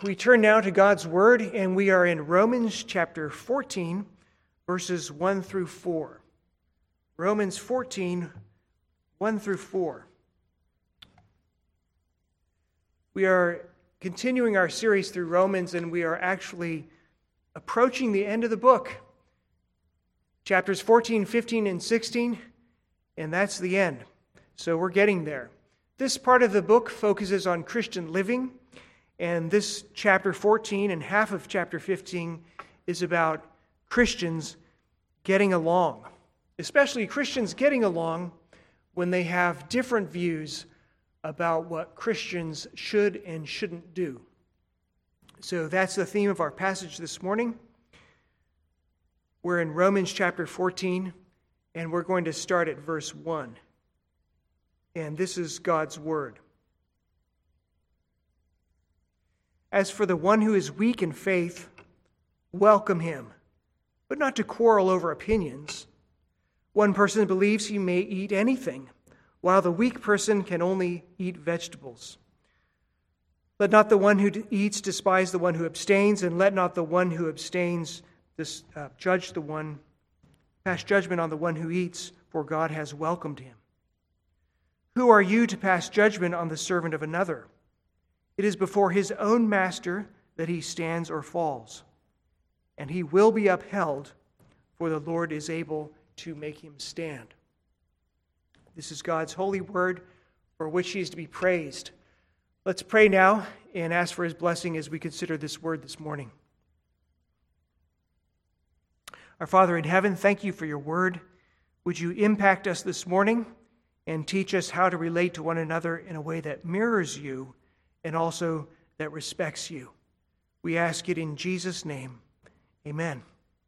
We turn now to God's Word, and we are in Romans chapter 14, verses 1 through 4. Romans 14, 1 through 4. We are continuing our series through Romans, and we are actually approaching the end of the book. Chapters 14, 15, and 16, and that's the end. So we're getting there. This part of the book focuses on Christian living, and this chapter 14 and half of chapter 15 is about Christians getting along, especially Christians getting along when they have different views about what Christians should and shouldn't do. So that's the theme of our passage this morning. We're in Romans chapter 14, and we're going to start at verse 1. And this is God's Word. As for the one who is weak in faith, welcome him, but not to quarrel over opinions. One person believes he may eat anything, while the weak person can only eat vegetables. Let not the one who eats despise the one who abstains, and let not the one who abstains pass judgment on the one who eats, for God has welcomed him. Who are you to pass judgment on the servant of another? It is before his own master that he stands or falls, and he will be upheld, for the Lord is able to make him stand. This is God's holy word, for which he is to be praised. Let's pray now and ask for his blessing as we consider this word this morning. Our Father in heaven, thank you for your word. Would you impact us this morning and teach us how to relate to one another in a way that mirrors you and also that respects you. We ask it in Jesus' name. Amen.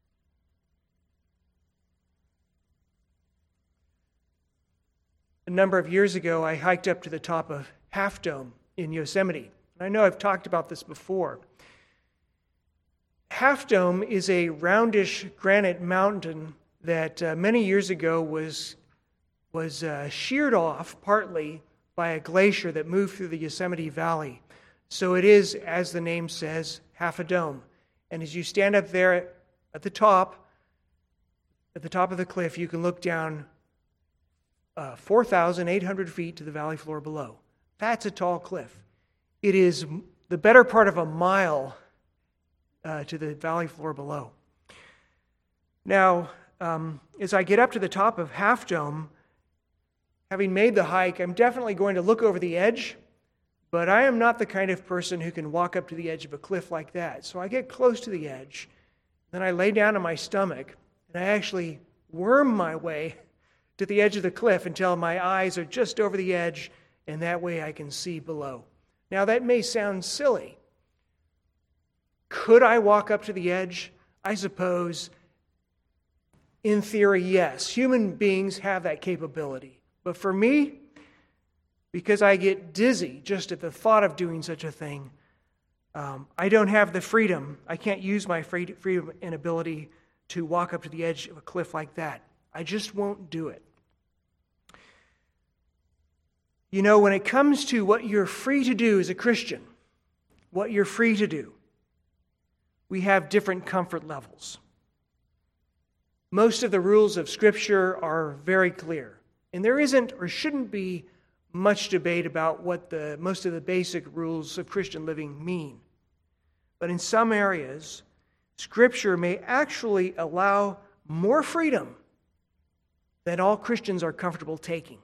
A number of years ago, I hiked up to the top of Half Dome in Yosemite. I know I've talked about this before. Half Dome is a roundish granite mountain that many years ago was sheared off partly by a glacier that moved through the Yosemite Valley. So it is, as the name says, half a dome. And as you stand up there at the top of the cliff, you can look down 4,800 feet to the valley floor below. That's a tall cliff. It is the better part of a mile to the valley floor below. Now, as I get up to the top of Half Dome, having made the hike, I'm definitely going to look over the edge, but I am not the kind of person who can walk up to the edge of a cliff like that. So I get close to the edge, then I lay down on my stomach, and I actually worm my way to the edge of the cliff until my eyes are just over the edge, and that way I can see below. Now that may sound silly. Could I walk up to the edge? I suppose, in theory, yes. Human beings have that capability. But for me, because I get dizzy just at the thought of doing such a thing, I don't have the freedom. I can't use my freedom and ability to walk up to the edge of a cliff like that. I just won't do it. You know, when it comes to what you're free to do as a Christian, what you're free to do, we have different comfort levels. Most of the rules of Scripture are very clear. And there isn't or shouldn't be much debate about what most of the basic rules of Christian living mean. But in some areas, Scripture may actually allow more freedom than all Christians are comfortable taking.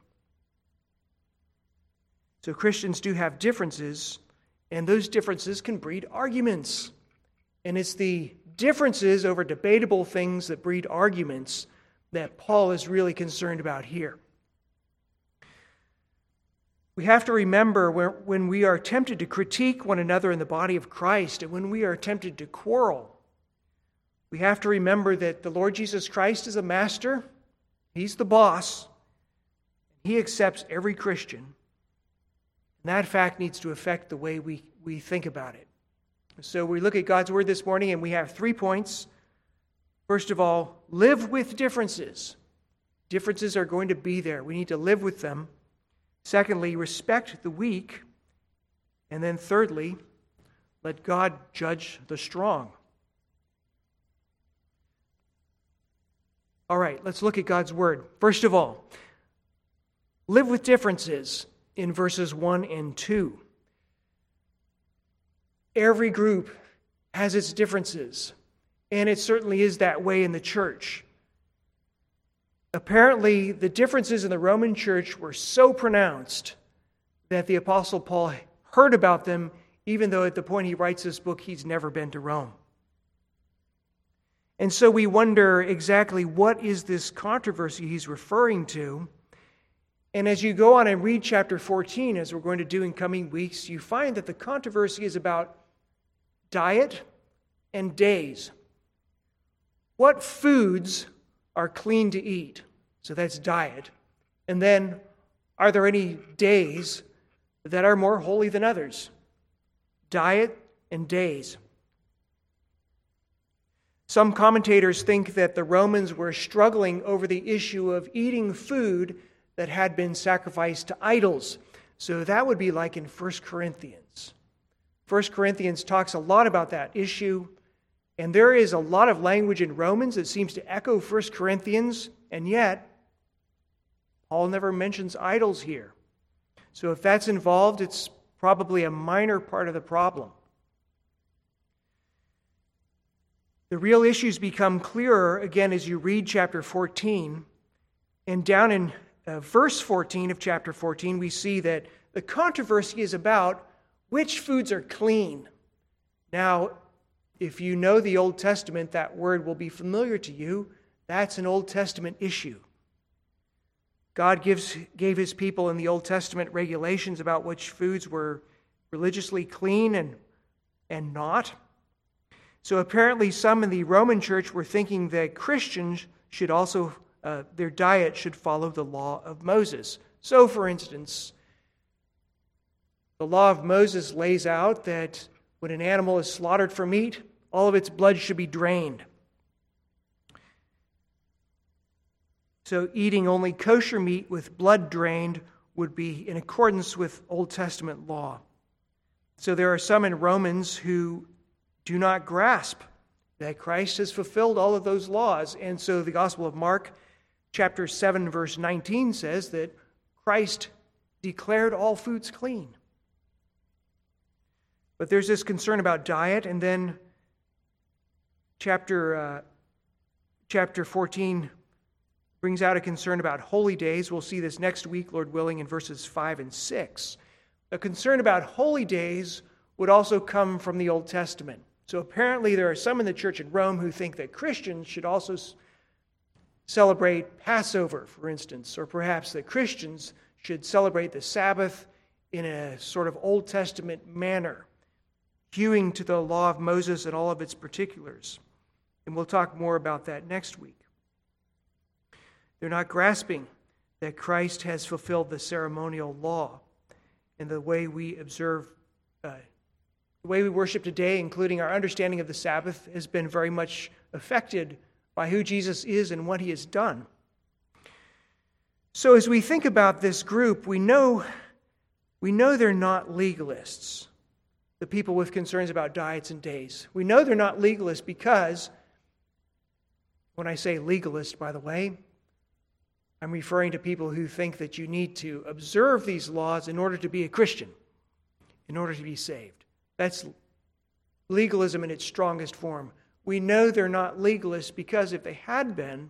So Christians do have differences, and those differences can breed arguments. And it's the differences over debatable things that breed arguments that Paul is really concerned about here. We have to remember when we are tempted to critique one another in the body of Christ and when we are tempted to quarrel, we have to remember that the Lord Jesus Christ is a master. He's the boss. He accepts every Christian. And that fact needs to affect the way we think about it. So we look at God's Word this morning and we have 3 points. First of all, live with differences. Differences are going to be there. We need to live with them. Secondly, respect the weak. And then thirdly, Let God judge the strong. All right, let's look at God's word. First of all, live with differences in verses 1 and 2. Every group has its differences, and it certainly is that way in the church. Apparently, the differences in the Roman church were so pronounced that the Apostle Paul heard about them, even though at the point he writes this book, he's never been to Rome. And so we wonder exactly what is this controversy he's referring to. And as you go on and read chapter 14, as we're going to do in coming weeks, you find that the controversy is about diet and days. What foods are clean to eat? So that's diet. And then, are there any days that are more holy than others? Diet and days. Some commentators think that the Romans were struggling over the issue of eating food that had been sacrificed to idols. So that would be like in 1 Corinthians. 1 Corinthians talks a lot about that issue, and there is a lot of language in Romans that seems to echo 1 Corinthians, and yet Paul never mentions idols here. So if that's involved, it's probably a minor part of the problem. The real issues become clearer again as you read chapter 14. And down in verse 14 of chapter 14, we see that the controversy is about which foods are clean. Now, if you know the Old Testament, that word will be familiar to you. That's an Old Testament issue. God gave his people in the Old Testament regulations about which foods were religiously clean and not. So apparently some in the Roman church were thinking that Christians should also, their diet should follow the law of Moses. So for instance, the law of Moses lays out that when an animal is slaughtered for meat, all of its blood should be drained. So eating only kosher meat with blood drained would be in accordance with Old Testament law. So there are some in Romans who do not grasp that Christ has fulfilled all of those laws. And so the Gospel of Mark, chapter 7, verse 19 says that Christ declared all foods clean. But there's this concern about diet, and then chapter 14 brings out a concern about holy days. We'll see this next week, Lord willing, in verses 5 and 6. A concern about holy days would also come from the Old Testament. So apparently there are some in the church in Rome who think that Christians should also celebrate Passover, for instance, or perhaps that Christians should celebrate the Sabbath in a sort of Old Testament manner, hewing to the law of Moses and all of its particulars. And we'll talk more about that next week. They're not grasping that Christ has fulfilled the ceremonial law and the way we observe the way we worship today, including our understanding of the Sabbath, has been very much affected by who Jesus is and what he has done. So as we think about this group, we know they're not legalists, the people with concerns about diets and days. We know they're not legalists because, when I say legalist, by the way, I'm referring to people who think that you need to observe these laws in order to be a Christian, in order to be saved. That's legalism in its strongest form. We know they're not legalists because if they had been,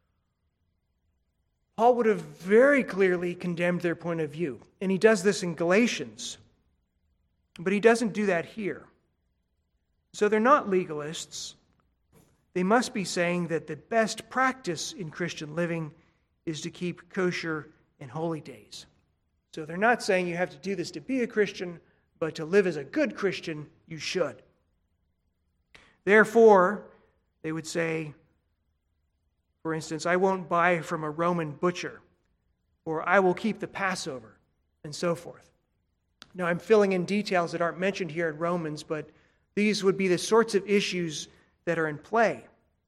Paul would have very clearly condemned their point of view. And he does this in Galatians. But he doesn't do that here. So they're not legalists. They must be saying that the best practice in Christian living is to keep kosher and holy days. So they're not saying you have to do this to be a Christian, but to live as a good Christian, you should. Therefore, they would say, for instance, I won't buy from a Roman butcher, or I will keep the Passover, and so forth. Now, I'm filling in details that aren't mentioned here in Romans, but these would be the sorts of issues that are in play.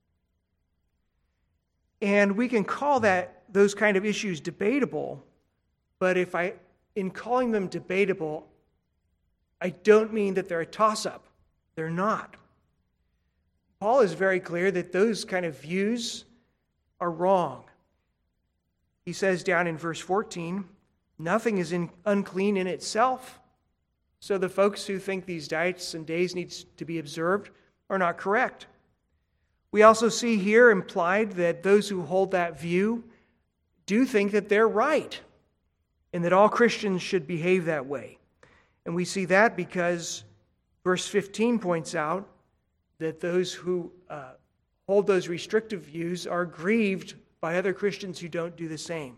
And we can call those kind of issues debatable, but in calling them debatable, I don't mean that they're a toss-up. They're not. Paul is very clear that those kind of views are wrong. He says down in verse 14, nothing is unclean in itself. So the folks who think these diets and days need to be observed are not correct. We also see here implied that those who hold that view do think that they're right and that all Christians should behave that way. And we see that because verse 15 points out that those who hold those restrictive views are grieved by other Christians who don't do the same.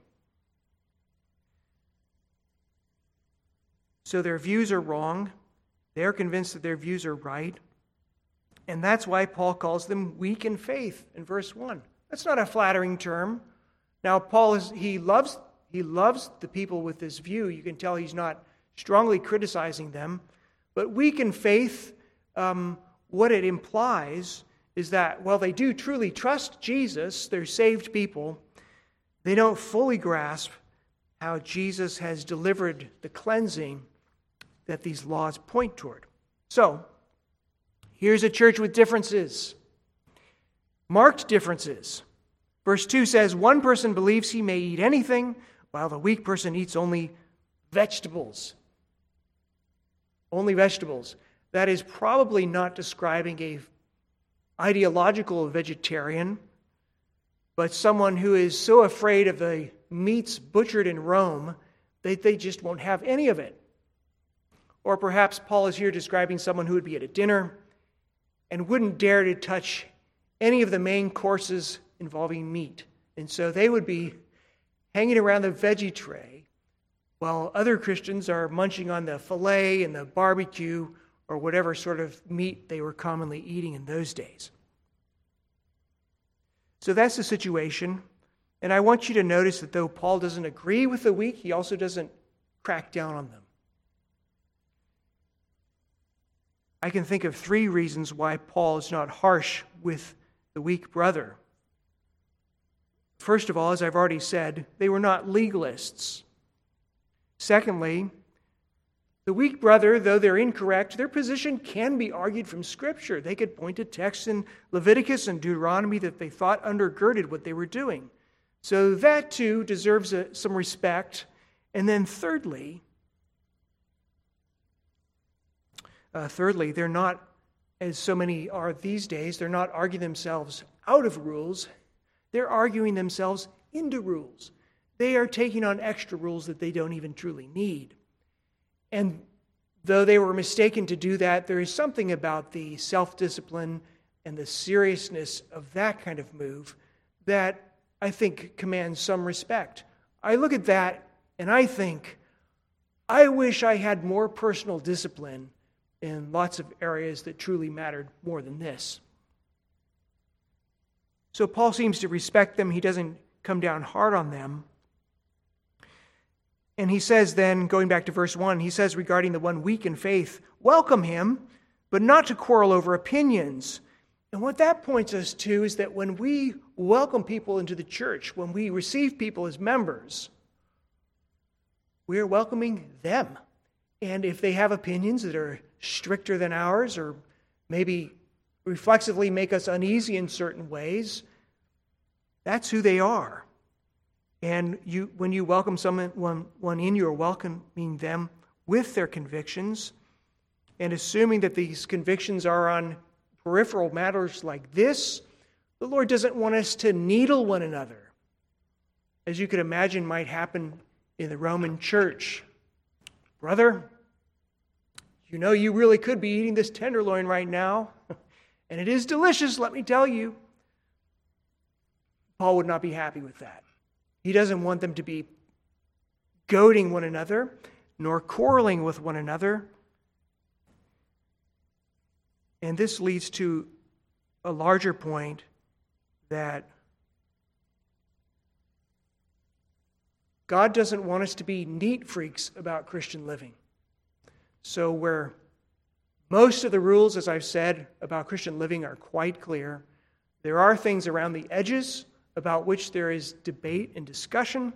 So their views are wrong. They're convinced that their views are right. And that's why Paul calls them weak in faith in verse 1. That's not a flattering term. Now, Paul he loves the people with this view. You can tell he's not strongly criticizing them. But weak in faith, what it implies is that while they do truly trust Jesus, they're saved people, they don't fully grasp how Jesus has delivered the cleansing that these laws point toward. So, here's a church with differences, marked differences. Verse 2 says, one person believes he may eat anything, while the weak person eats only vegetables. Only vegetables. That is probably not describing a ideological vegetarian, but someone who is so afraid of the meats butchered in Rome that they just won't have any of it. Or perhaps Paul is here describing someone who would be at a dinner and wouldn't dare to touch any of the main courses involving meat. And so they would be hanging around the veggie tray while other Christians are munching on the filet and the barbecue or whatever sort of meat they were commonly eating in those days. So that's the situation. And I want you to notice that though Paul doesn't agree with the weak, he also doesn't crack down on them. I can think of 3 reasons why Paul is not harsh with the weak brother. First of all, as I've already said, they were not legalists. Secondly, the weak brother, though they're incorrect, their position can be argued from Scripture. They could point to texts in Leviticus and Deuteronomy that they thought undergirded what they were doing. So that too deserves some respect. And then thirdly, they're not, as so many are these days, they're not arguing themselves out of rules. They're arguing themselves into rules. They are taking on extra rules that they don't even truly need. And though they were mistaken to do that, there is something about the self-discipline and the seriousness of that kind of move that I think commands some respect. I look at that and I think, I wish I had more personal discipline in lots of areas that truly mattered more than this. So Paul seems to respect them. He doesn't come down hard on them. And he says then, going back to verse 1, he says regarding the one weak in faith, welcome him, but not to quarrel over opinions. And what that points us to is that when we welcome people into the church, when we receive people as members, we are welcoming them. And if they have opinions that are stricter than ours or maybe reflexively make us uneasy in certain ways, that's who they are. And when you welcome someone in, you are welcoming them with their convictions and assuming that these convictions are on peripheral matters like this. The Lord doesn't want us to needle one another, as you could imagine might happen in the Roman church. Brother, you know you really could be eating this tenderloin right now, and it is delicious, let me tell you. Paul would not be happy with that. He doesn't want them to be goading one another, nor quarreling with one another. And this leads to a larger point that God doesn't want us to be neat freaks about Christian living. So where most of the rules, as I've said, about Christian living are quite clear, there are things around the edges about which there is debate and discussion.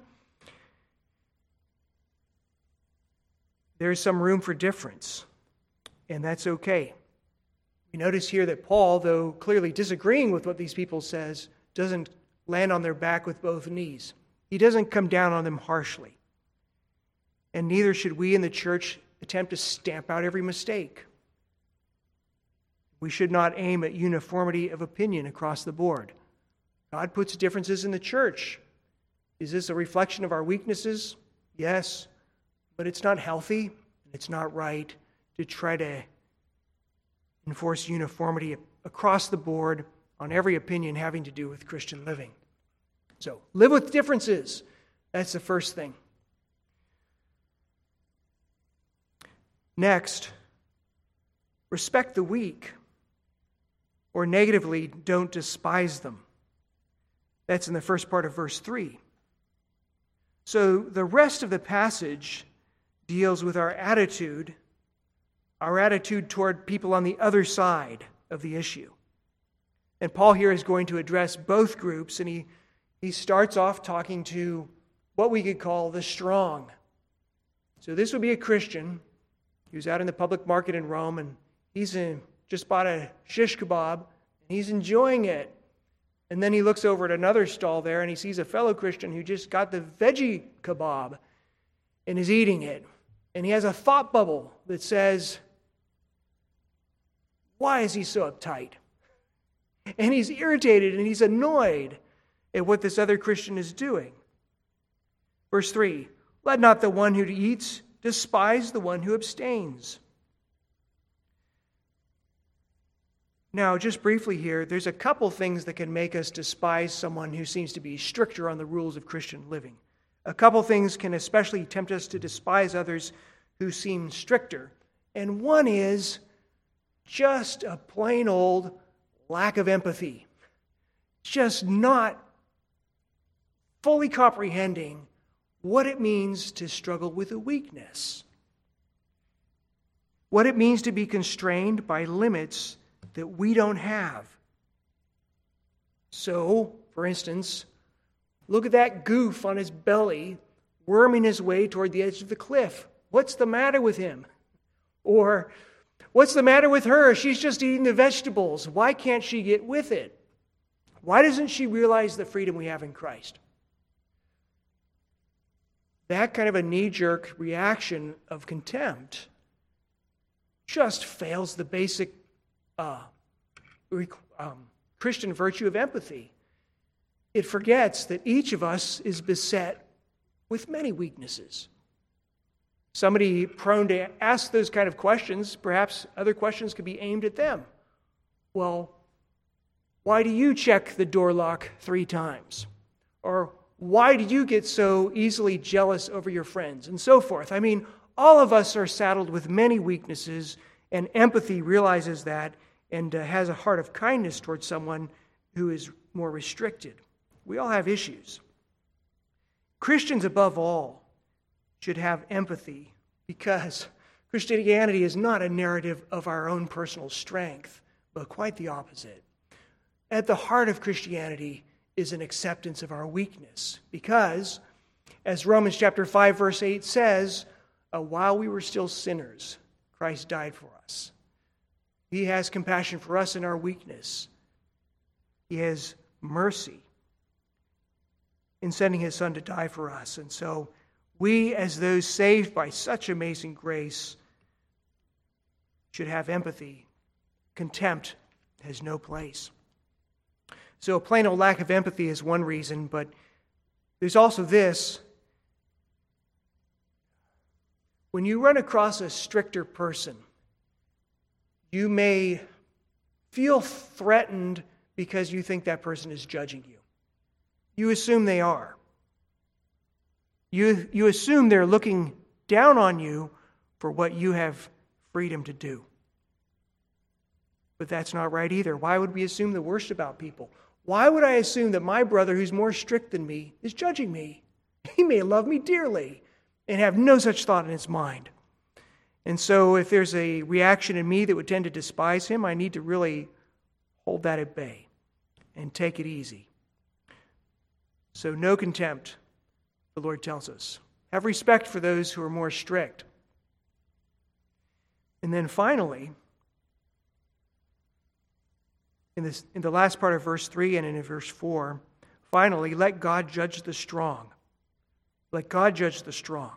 There is some room for difference, and that's okay. We notice here that Paul, though clearly disagreeing with what these people says, doesn't land on their back with both knees. He doesn't come down on them harshly. And neither should we in the church attempt to stamp out every mistake. We should not aim at uniformity of opinion across the board. God puts differences in the church. Is this a reflection of our weaknesses? Yes, but it's not healthy, and it's not right to try to enforce uniformity across the board on every opinion having to do with Christian living. So, live with differences. That's the first thing. Next, respect the weak, or negatively, don't despise them. That's in the first part of verse 3. So the rest of the passage deals with our attitude toward people on the other side of the issue. And Paul here is going to address both groups, and he starts off talking to what we could call the strong. So this would be a Christian who's out in the public market in Rome, and he's just bought a shish kebab, and he's enjoying it. And then he looks over at another stall there, and he sees a fellow Christian who just got the veggie kebab and is eating it. And he has a thought bubble that says, why is he so uptight? And he's irritated and he's annoyed at what this other Christian is doing. Verse 3, let not the one who eats despise the one who abstains. Now, just briefly here, there's a couple things that can make us despise someone who seems to be stricter on the rules of Christian living. A couple things can especially tempt us to despise others who seem stricter. And one is just a plain old lack of empathy. Just not fully comprehending what it means to struggle with a weakness. What it means to be constrained by limits that we don't have. So, for instance, look at that goof on his belly, worming his way toward the edge of the cliff. What's the matter with him? Or, what's the matter with her? She's just eating the vegetables. Why can't she get with it? Why doesn't she realize the freedom we have in Christ? That kind of a knee-jerk reaction of contempt just fails the basic Christian virtue of empathy. It forgets that each of us is beset with many weaknesses. Somebody prone to ask those kind of questions, perhaps other questions could be aimed at them. Well, why do you check the door lock 3 times? Or why do you get so easily jealous over your friends? And so forth. I mean, all of us are saddled with many weaknesses, and empathy realizes that and has a heart of kindness towards someone who is more restricted. We all have issues. Christians, above all, should have empathy because Christianity is not a narrative of our own personal strength, but quite the opposite. At the heart of Christianity is an acceptance of our weakness because, as Romans chapter 5, verse 8 says, while we were still sinners, Christ died for us. He has compassion for us in our weakness. He has mercy in sending his Son to die for us. And so we, as those saved by such amazing grace, should have empathy. Contempt has no place. So a plain old lack of empathy is one reason, but there's also this. When you run across a stricter person, you may feel threatened because you think that person is judging you. You assume they are. You assume they're looking down on you for what you have freedom to do. But that's not right either. Why would we assume the worst about people? Why would I assume that my brother, who's more strict than me, is judging me? He may love me dearly and have no such thought in his mind. And so if there's a reaction in me that would tend to despise him, I need to really hold that at bay and take it easy. So no contempt, the Lord tells us. Have respect for those who are more strict. And then finally, in the last part of verse 3 and in verse 4, finally, let God judge the strong. Let God judge the strong.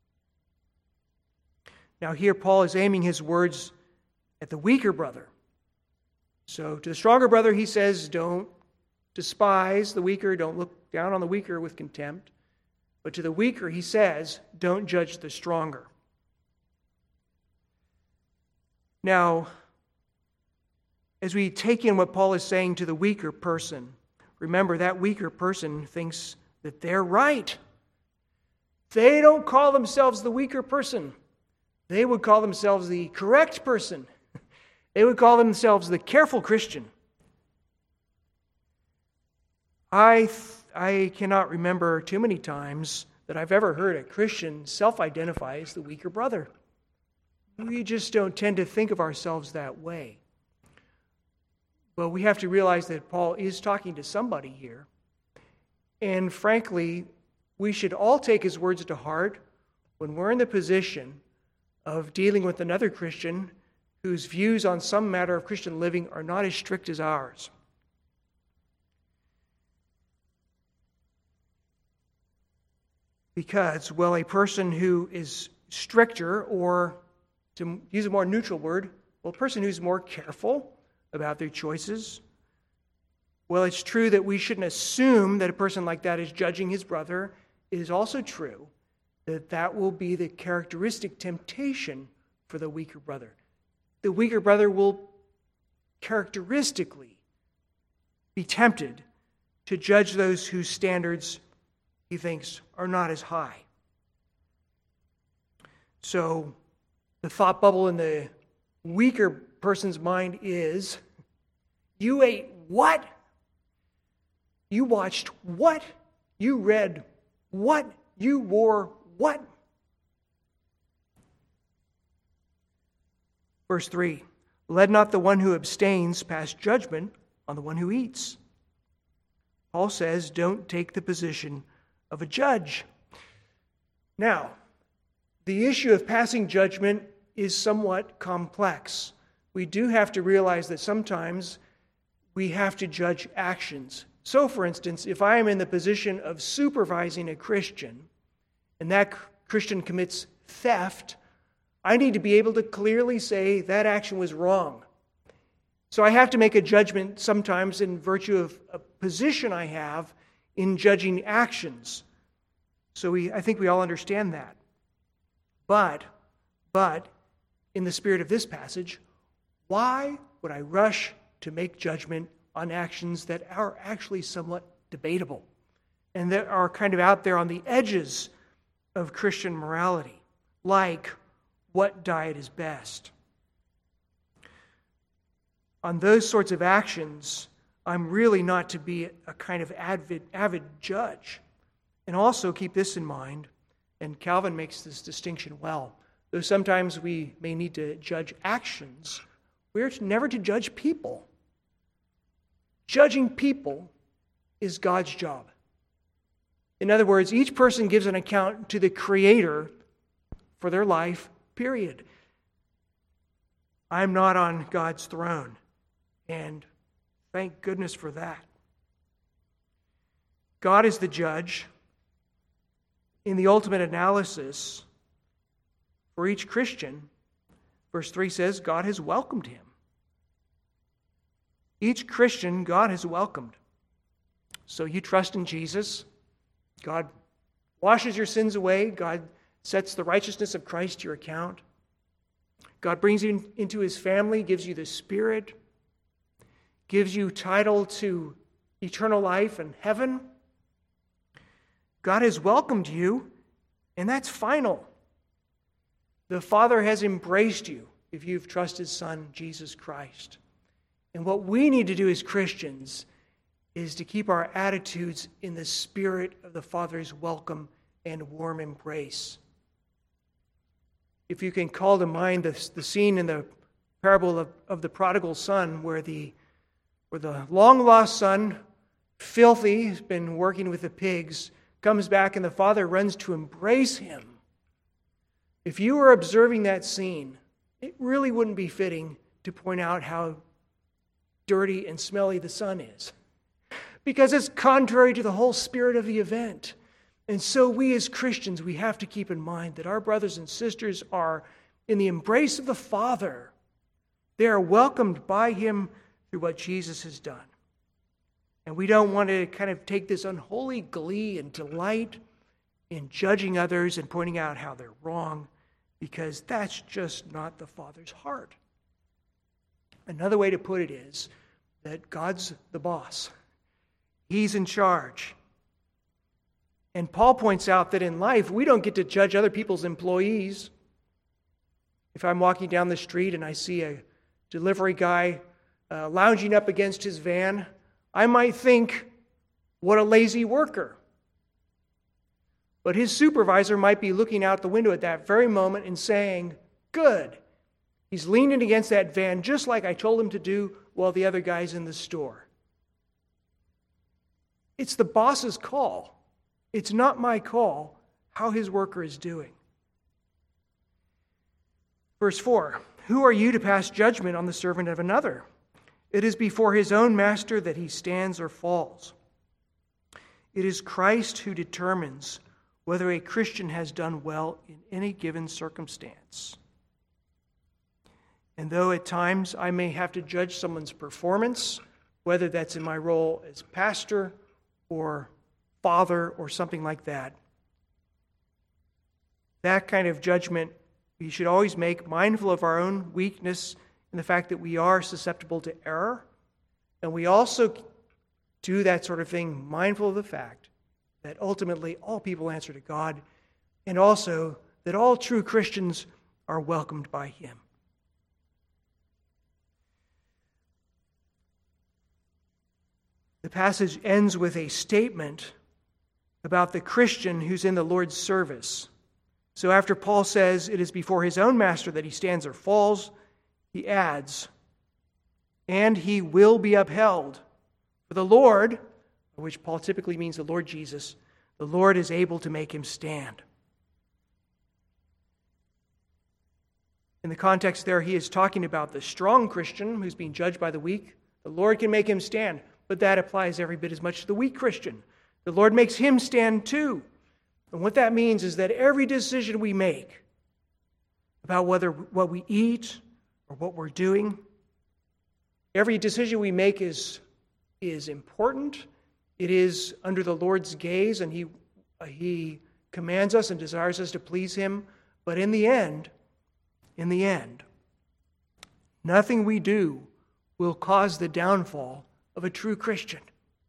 Now here Paul is aiming his words at the weaker brother. So to the stronger brother he says, don't despise the weaker, don't look down on the weaker with contempt. But to the weaker he says, don't judge the stronger. Now, as we take in what Paul is saying to the weaker person, remember that weaker person thinks that they're right. They don't call themselves the weaker person. They would call themselves the correct person. They would call themselves the careful Christian. I cannot remember too many times that I've ever heard a Christian self-identify as the weaker brother. We just don't tend to think of ourselves that way. But we have to realize that Paul is talking to somebody here. And frankly, we should all take his words to heart when we're in the position of dealing with another Christian whose views on some matter of Christian living are not as strict as ours. Because, well, a person who is stricter, or to use a more neutral word, well, a person who's more careful about their choices, well, it's true that we shouldn't assume that a person like that is judging his brother. It is also true that that will be the characteristic temptation for the weaker brother. The weaker brother will characteristically be tempted to judge those whose standards he thinks are not as high. So the thought bubble in the weaker person's mind is, you ate what? You watched what? You read what? You wore what? Verse 3, let not the one who abstains pass judgment on the one who eats. Paul says, don't take the position of a judge. Now, the issue of passing judgment is somewhat complex. We do have to realize that sometimes we have to judge actions. So, for instance, if I am in the position of supervising a Christian, and that Christian commits theft, I need to be able to clearly say that action was wrong. So I have to make a judgment sometimes in virtue of a position I have in judging actions. So I think we all understand that. But in the spirit of this passage, why would I rush to make judgment on actions that are actually somewhat debatable and that are kind of out there on the edges of Christian morality, like what diet is best? On those sorts of actions, I'm really not to be a kind of avid judge. And also keep this in mind, and Calvin makes this distinction well, though sometimes we may need to judge actions, we're never to judge people. Judging people is God's job. In other words, each person gives an account to the Creator for their life, period. I'm not on God's throne, and thank goodness for that. God is the judge. In the ultimate analysis, for each Christian, verse 3 says, God has welcomed him. Each Christian, God has welcomed. So you trust in Jesus. God washes your sins away. God sets the righteousness of Christ to your account. God brings you into his family, gives you the Spirit, gives you title to eternal life and heaven. God has welcomed you, and that's final. The Father has embraced you if you've trusted his Son, Jesus Christ. And what we need to do as Christians is to keep our attitudes in the spirit of the Father's welcome and warm embrace. If you can call to mind the scene in the parable of the prodigal son where the long-lost son, filthy, has been working with the pigs, comes back and the father runs to embrace him. If you were observing that scene, it really wouldn't be fitting to point out how dirty and smelly the sun is, because it's contrary to the whole spirit of the event. And so we as Christians, we have to keep in mind that our brothers and sisters are in the embrace of the Father. They are welcomed by him through what Jesus has done. And we don't want to kind of take this unholy glee and delight in judging others and pointing out how they're wrong, because that's just not the Father's heart. Another way to put it is that God's the boss. He's in charge. And Paul points out that in life, we don't get to judge other people's employees. If I'm walking down the street and I see a delivery guy lounging up against his van, I might think, what a lazy worker. But his supervisor might be looking out the window at that very moment and saying, good. He's leaning against that van just like I told him to do while the other guy's in the store. It's the boss's call. It's not my call how his worker is doing. Verse 4, who are you to pass judgment on the servant of another? It is before his own master that he stands or falls. It is Christ who determines whether a Christian has done well in any given circumstance. And though at times I may have to judge someone's performance, whether that's in my role as pastor or father or something like that, that kind of judgment we should always make mindful of our own weakness and the fact that we are susceptible to error. And we also do that sort of thing mindful of the fact that ultimately all people answer to God, and also that all true Christians are welcomed by him. The passage ends with a statement about the Christian who's in the Lord's service. So after Paul says it is before his own master that he stands or falls, he adds, and he will be upheld. For the Lord, which Paul typically means the Lord Jesus, the Lord is able to make him stand. In the context there, he is talking about the strong Christian who's being judged by the weak. The Lord can make him stand, but that applies every bit as much to the weak Christian. The Lord makes him stand too. And what that means is that every decision we make about what we eat or what we're doing, every decision we make is important. It is under the Lord's gaze, and He commands us and desires us to please Him. But in the end, nothing we do will cause the downfall of a true Christian.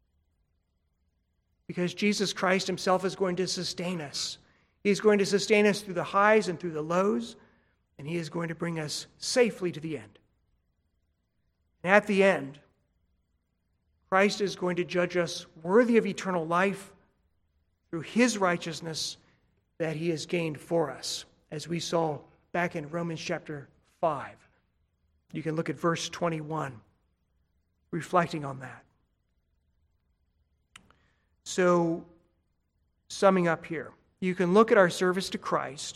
Because Jesus Christ himself is going to sustain us. He's going to sustain us through the highs and through the lows, and he is going to bring us safely to the end. And at the end, Christ is going to judge us worthy of eternal life through his righteousness that he has gained for us, as we saw back in Romans chapter 5. You can look at verse 21, reflecting on that. So, summing up here, you can look at our service to Christ,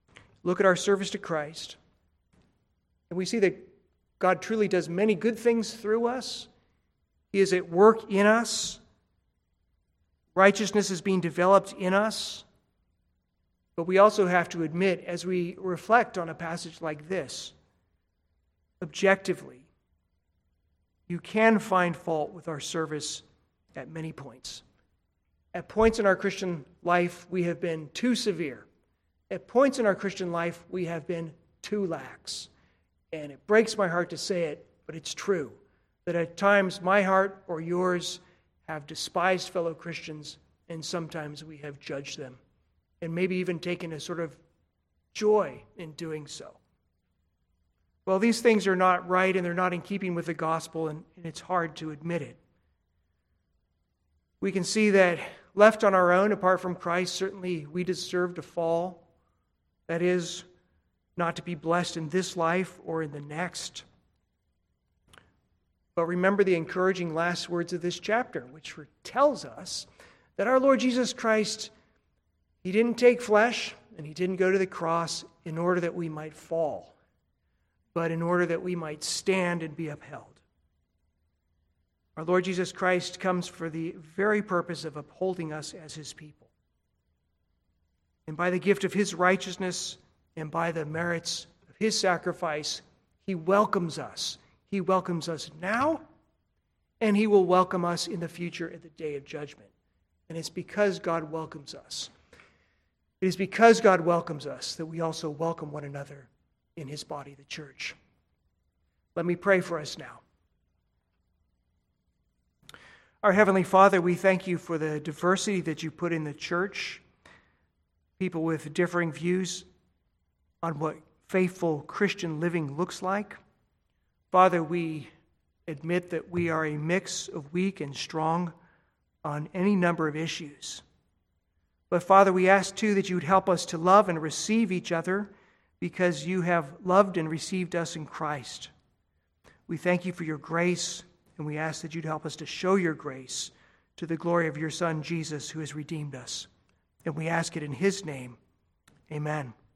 and we see that God truly does many good things through us. He is at work in us. Righteousness is being developed in us. But we also have to admit, as we reflect on a passage like this, objectively, you can find fault with our service at many points. At points in our Christian life, we have been too severe. At points in our Christian life, we have been too lax. And it breaks my heart to say it, but it's true, that at times my heart or yours have despised fellow Christians, and sometimes we have judged them, and maybe even taken a sort of joy in doing so. Well, these things are not right, and they're not in keeping with the gospel, and it's hard to admit it. We can see that left on our own, apart from Christ, certainly we deserve to fall. That is, not to be blessed in this life or in the next. But remember the encouraging last words of this chapter, which tells us that our Lord Jesus Christ, he didn't take flesh and he didn't go to the cross in order that we might fall, but in order that we might stand and be upheld. Our Lord Jesus Christ comes for the very purpose of upholding us as his people. And by the gift of his righteousness and by the merits of his sacrifice, he welcomes us. He welcomes us now, and he will welcome us in the future at the day of judgment. And it's because God welcomes us. It is because God welcomes us that we also welcome one another in his body, the church. Let me pray for us now. Our Heavenly Father, we thank you for the diversity that you put in the church, people with differing views on what faithful Christian living looks like. Father, we admit that we are a mix of weak and strong on any number of issues. But Father, we ask too that you would help us to love and receive each other because you have loved and received us in Christ. We thank you for your grace, and we ask that you'd help us to show your grace to the glory of your Son, Jesus, who has redeemed us. And we ask it in his name. Amen.